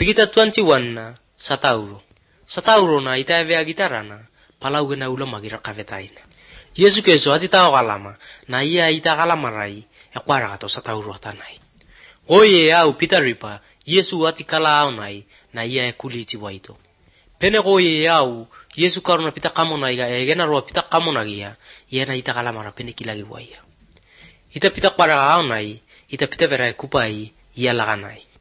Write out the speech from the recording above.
Pigita 21 na Satauro na itavea gitarana palauge na ula magira kavetaina. Yesu Kristo atitao kalama na ia ita kalamarai yakwara kato Satauro atanai. Oye au pitaripa Yesu atikala aonai na ia kuliti waito. Pene oye au Yesu karuna pita kamona iga egena roa pita kamona gia ia na ita kalamara pene kilagi waya. Ita pita kwara aonai ita pita vera kupai ia laganai.